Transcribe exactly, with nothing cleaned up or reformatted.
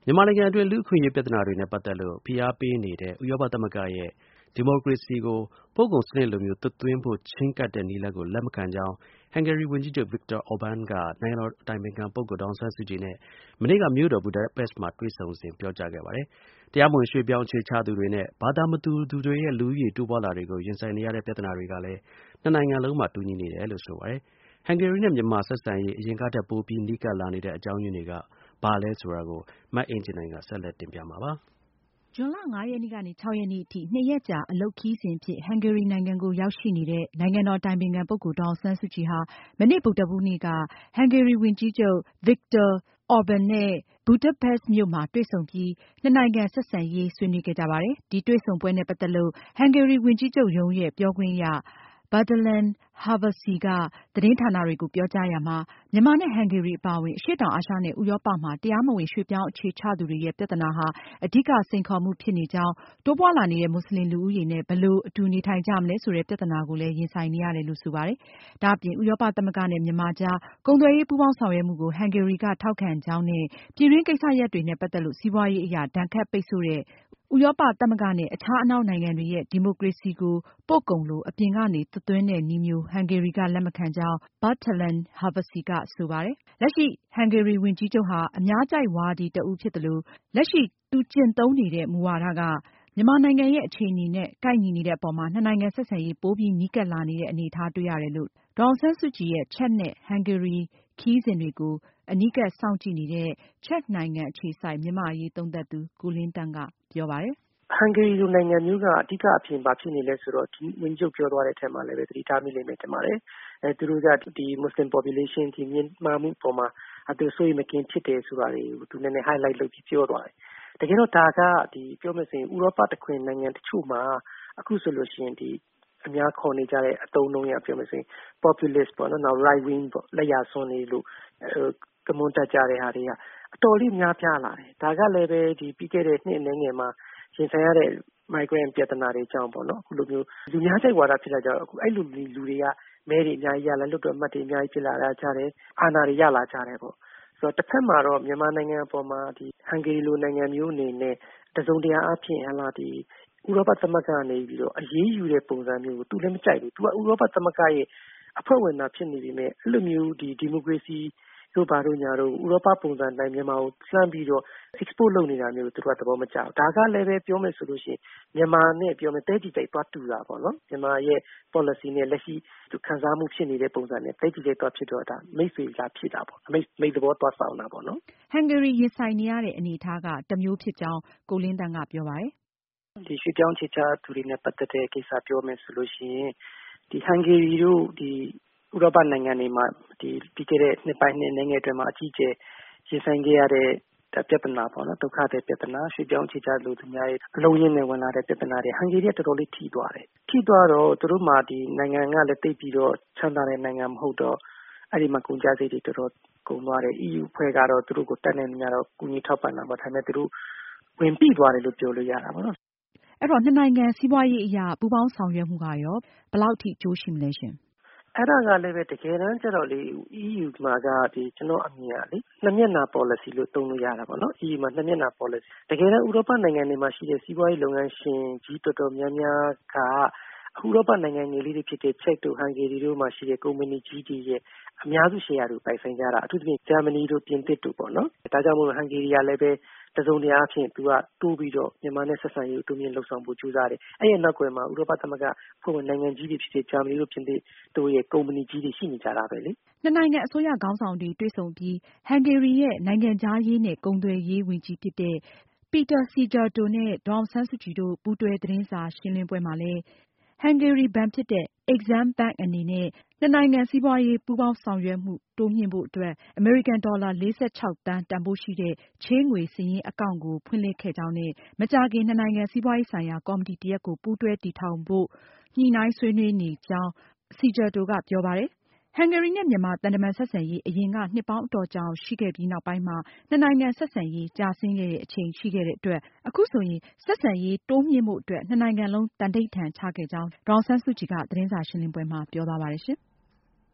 မြန်မာနိုင်ငံအတွင်းလူ့အခွင့်အရေးပြဿနာတွေနဲ့ပတ်သက်လို့ဖိအားပေးနေတဲ့ဥရောပသမဂ္ဂရဲ့ဒီမိုကရေစီကိုပို့ကုန်စနစ်လိုမျိုးသွတ်သွင်းဖို့ချဉ်းကပ်တဲ့နည်းလမ်းကိုလက်မခံကြောင်းဟန်ဂေရီဝန်ကြီးချုပ် Viktor Orban ကနိုင်ငံတော်အတိုင်ပင်ခံပုဂ္ဂိုလ်ဒေါ်အောင်ဆန်းစုကြည်နဲ့မနေ့ကမြို့တော်ဘူဒါပက်စ်မှာတွေ့ဆုံစဉ်ပြောကြားခဲ့ပါတယ်။တရားမဝင်ရွှေ့ပြောင်းအခြေချသူတွေနဲ့ဘာသာမတူသူတွေရဲ့လူဦးရေတိုးပွားလာတာကိုရင်ဆိုင်နေရတဲ့ပြဿနာတွေကလည်းနှစ်နိုင်ငံလုံးမှာတူညီနေတယ်လို့ဆိုပါတယ်။ဟန်ဂေရီနဲ့မြန်မာဆက်ဆံရေးအရင်ကထက်ပိုပြီးနီးကပ်လာနေတဲ့အကြောင်းရင်းတွေကဘာလဲဆိုတာကိုမအင်ဂျင်နိုင်ကဆက်လက်တင်ပြမှာပါ။ဇွန်လငါးရက်နေ့ကနေခြောက်ရက်နေ့အထိနှစ်ရက်ကြာအလုပ်ခရီးစဉ်အဖြစ်ဟန်ဂေရီနိုင်ငံကိုရောက်ရှိနေတဲ့နိုင်ငံတော်အတိုင်ပင်ခံပုဂ္ဂိုလ်ဒေါ်အောင်ဆန်းစုကြည်ဟာမနေ့ဗုဒ္ဓဟူးနေ့ကဟန်ဂေရီဝန်ကြီးချုပ် Viktor Orban နဲ့ဘူဒါပက်စ်မြို့မှာတွေ့ဆုံပြီးနှစ်နိုင်ငံဆက်ဆံရေးဆွေးနွေးခဲ့ကြပါတယ်။ဒီတွေ့ဆုံပွဲနဲ့ပတ်သက်လို့ဟန်ဂေရီဝန်ကြီးချုပ်ရုံးရဲ့ပြောခွင့်ရBadelan Havasi ကသတင်းဌာနတွေကိုပြောကြားရာမှာမြန်မာနဲ့ဟန်ဂေရီအပါအဝင်အရှေ့တောင်အာရှနဲ့ဥရောပမှာတရားမဝင်ရွှေ့ပြောင်းအခြေချသူတွေရဲ့ပြဿနာဟာအဓိကစိန်ခေါ်မှုဖြစ်နေကြောင်းတိုးပွားလာနေတဲ့မွတ်စလင်လူဦးရေနဲ့ဘယ်လိုအတူနေထိုင်ကြမလဲဆိုတဲ့ပြဿနာကိုလည်းရင်ဆိုင်နေရတယ်လို့ဆိုပါတယ်။ဒါအပြင်ဥရောပသမဂ္ဂနဲ့မြန်မာကြားကုန်သွယ်ရေးပူးပေါင်းဆောင်ရွက်မှုကိုဟန်ဂေရီကထောက်ခံကြောင်းနဲ့ပြည်တွင်းကိစ္စရပ်တွေနဲ့ပတ်သက်လို့စီးပွားရေးအရာဒဏ်ခတ်ပိတ်ဆို့တဲ့ဥရောပသမဂ္ဂနဲ့အခြားအနောက်နိုင်ငံတွေရဲ့ဒီမိုကရေစီကိုပို့ကုန်လိုအပြင်ကနေသွတ်သွင်းတဲ့နည်းမျိုးဟန်ဂေရီကလက်မခံကြောင်း Badelan Havasi ကဆိုပါတယ်။လက်ရှိဟန်ဂေရီဝန်ကြီးချုပ်ဟာအများကြိုက်ဝါဒီတဦးဖြစ်သလိုလက်ရှိသူကျင့်သုံးနေတဲ့မူဝါဒကမြန်မာနိုင်ငံရဲ့အခြေအနေနဲ့ကိုက်ညီနေတဲ့အပေါ်မှာနှစ်နိုင်ငံဆက်ဆံရေးပိုပြီးနီးကပ်လာနေတဲ့အနေအထားတွေ့ရတယ်လို့ဒေါ်အောင်ဆန်းစုကြည်ရဲ့ချက်နဲ့ဟန်ဂေရီခရီးစဉ်တွေကိုအနီးကပ်စောင့်ကြည့်နေတဲ့ချက်နိုင်ငံအခြေစိုက်မြန်မာ့အရေးသုံးသပ်သူကိုလင်းသန့်ကပြောပါတယ်။ဟန်ဂေရီလိုနိုင်ငံမျိုးကအဓိကအဖြစ်ဘာဖြစ်နေလဲဆိုတော့ဒီဝန်ကြီးချုပ်ပြောသွားတဲ့အထက်မှာလည်းပဲသတိထားမိလိမ့်မယ်ထင်ပါတယ်။အဲသူတို့ကဒီ Muslim population ဒီမြင့်မားမှုပေါ်မှာအတူဆိုရင်မကင်းဖြစ်တယ်ဆိုတာတွေကိုသူနည်းနည်း highlight လုပ်ပြီးပြောသွားတယ်။တကယ်တော့ဒါကဒီပြောမယ်ဆိုရင်ဥရောပတခွင်နိုင်ငံတချို့မှာအခုဆိုလို့ရှိရင်ဒီအများခေါ်နေကြတဲ့အသုံးအနှုန်းရပြောမယ်ဆိုရင် populist ပေါ့နော် နောက် right wing ပေါ့လက်ရစွန်းနေလို့ကမွန်းတက်ကြတဲ့ဟာတွေကအတော်လေးများပြားလာတယ်။ဒါကလည်းပဲဒီပြီးခဲ့တဲ့နှစ်အနည်းငယ်မှာရင်ဆိုင်ရတဲ့ migrant ပြဿနာတွေကြောင့်ပေါ့နော်အခုလိုမျိုးလူများစိတ်ဝါဒဖြစ်လာကြတော့အခုအဲ့လိုလူတွေကမဲတွေအများကြီးရလာလွတ်တော်မှတ်တွေအများကြီးဖြစ်လာကြတယ်အာဏာတွေရလာကြတယ်ပေါ့ဆိုတော့တစ်ဖက်မှာတော့မြန်မာနိုင်ငံအပေါ်မှာဒီဟန်ဂေရီလိုနိုင်ငံမျိုးအနေနဲ့တစုံတရာအဖြစ်ဟလာဒီဥရောပသမဂ္ဂကနေပြီးတော့အရေးယူတဲ့ပုံစံမျိုးကိုသူလည်းမကြိုက်ဘူးသူကဥရောပသမဂ္ဂရဲ့အဖွဲ့ဝင်တာဖြစ်နေပြီမဲ့အဲ့လိုမျိုးဒီဒီမိုကရေစီတို့ဘာတို့ညာတို့ဥရောပပုံစံတိုင်းမြန်မာကိုလှမ်းပြီးတော့ export လုပ်နေတာမျိုးသူတို့ကသဘောမကျဘူးဒါကလည်းပဲပြောမယ်ဆိုလို့ရှိရင်မြန်မာနဲ့ပြောမယ်တဲကြည်ကြိုက်သွားတူတာပေါ့နော်မြန်မာရဲ့ policy နဲ့လက်ရှိသူခံစားမှုဖြစ်နေတဲ့ပုံစံနဲ့တဲကြည်ကြိုက်သွားဖြစ်တော့ဒါမိတ်ဆွေလာဖြစ်တာပေါ့မိတ်မိတ်သဘောသွားဆောင်တာပေါ့နော်ဟန်ဂေရီရင်ဆိုင်နေရတဲ့အနေအထားကတမျိုးဖြစ်ကြောင်းကိုလင်းတန်းကပြောပါတယ်ဒီရွှေပြောင်းချေချသူတွေနဲ့ပတ်သက်တဲ့ကိစ္စပြောမယ်ဆိုလို့ရှိရင်ဒီဟန်ဂေရီတို့ဒီဥရောပနိုင်ငံတွေမှာဒီပြီးခဲ့တဲ့နှစ်ပိုင်းနှစ်နိုင်ငံအတွင်းမှာအကြီးအကျယ်ရင်ဆိုင်ခဲ့ရတဲ့ပြဿနာပေါ့နော်ဒုက္ခတဲ့ပြဿနာရွှေပြောင်းချေချလူသူများရဲ့အလုံးရင်းနဲ့ဝင်လာတဲ့ပြဿနာတွေဟန်ဂေရီကတော်တော်လေးထိသွားတယ်ထိသွားတော့သူတို့မှာဒီနိုင်ငံကလည်းတိတ်ပြီးတော့ချမ်းသာတဲ့နိုင်ငံမဟုတ်တော့အဲ့ဒီမှာကုန်ကျစရိတ်တွေတော်တော်ကုန်သွားတယ် E U ဖွဲ့ကတော့သူတို့ကိုတက်နေနေတော့ကူညီထောက်ပံ့တာပေါ့ဒါပေမဲ့သူတို့ဝင်ပြီးသွားတယ်လို့ပြောလို့ရတာပေါ့နော်အဲ့တော့နှစ်နိုင်ငံစီးပွားရေးအရာပူးပေါင်းဆောင်ရွက်မှုကရောဘယ်လောက်ထိအကျိုးရှိမလဲရှင်အဲ့ဒါကလည်းပဲတကယ်တမ်းကျတော့လေ E U မှာကဒီကျွန်တော်အမြင်ကလေနှစ်မျက်နှာ policy လို့သုံးလို့ရတာပေါ့နော် E U မှာနှစ်မျက်နှာ policy တကယ်တမ်းဥရောပနိုင်ငံတွေမှာရှိတဲ့စီးပွားရေးလုပ်ငန်းရှင်ကြီးတော်တော်များများကဥရောပနိုင်ငံငယ်လေးတွေဖြစ်တဲ့ချက်တို့ဟန်ဂေရီတို့မှာရှိတဲ့ကုမ္ပဏီကြီးတွေရဲ့အများစုရှယ်ယာတွေပိုင်ဆိုင်ကြတာအထူးသဖြင့်ဂျာမနီတို့ပြင်သစ်တို့ပေါ့နော်ဒါကြောင့်မို့ဟန်ဂေရီကလည်းပဲတစုံတရာအဖြစ်သူကတိုးပြီးတော့မြန်မာနဲ့ဆက်ဆံရေးတိုးမြင့်လှုပ်ဆောင်ဖို့ကြိုးစားတယ်အဲ့ရဲ့နောက်ကွယ်မှာဥရောပသမဂ္ဂဖွဲ့ဝင်နိုင်ငံကြီးတွေဖြစ်တဲ့ဂျာမနီတို့ပြင်သစ်တို့ရဲ့ကုမ္ပဏီကြီးတွေရှိနေကြတာပဲလေနှစ်နိုင်ငံအစိုးရခေါင်းဆောင်တွေတွေ့ဆုံပြီးဟန်ဂေရီရဲ့နိုင်ငံခြားရေးနဲ့ကုန်သွယ်ရေးဝန်ကြီးဖြစ်တဲ့ပီတာစီဂျာတိုနဲ့ဒေါ်အောင်ဆန်းစုကြည်တို့ပူးတွဲသတင်းစာရှင်းလင်းပွဲမှာလည်းဟန်ဂေရီဘဏ်ဖြစ်တဲ့ Exim Bank အနေနဲ့နှစ်နိုင်ငံစီးပွားရေးပူးပေါင်းဆောင်ရွက်မှုတိုးမြှင့်ဖို့အတွက်အမေရိကန်ဒေါ်လာလေးဆယ့်ခြောက်သန်းတန်ဖိုးရှိတဲ့ချေးငွေစာရင်းအကောင့်ကိုဖွင့်လှစ်ခဲ့ကြောင်းနဲ့မကြာခင်နှစ်နိုင်ငံစီးပွားရေးဆိုင်ရာကော်မတီတရပ်ကိုပူးတွဲတည်ထောင်ဖို့ညှိနှိုင်းဆွေးနွေးနေကြောင်းစီဂျာတိုကပြောပါတယ်ဟန်ဂေရီနဲ့မြန်မာသံတမန်ဆက်ဆံရေးအရင်ကနှစ်ပေါင်းအတော်ကြာရှိခဲ့ပြီးနောက်ပိုင်းမှာနှစ်နိုင်ငံဆက်ဆံရေးကျဆင်းခဲ့တဲ့အချိန်ရှိခဲ့တဲ့အတွက်အခုဆိုရင်ဆက်ဆံရေးတိုးမြှင့်ဖို့အတွက်နှစ်နိုင်ငံလုံးသန္နိဋ္ဌာန်ချခဲ့ကြောင်းဒေါ်အောင်ဆန်းစုကြည်ကသတင်းစာရှင်းလင်းပွဲမှာပြောသွားပါတယ်ရှင်။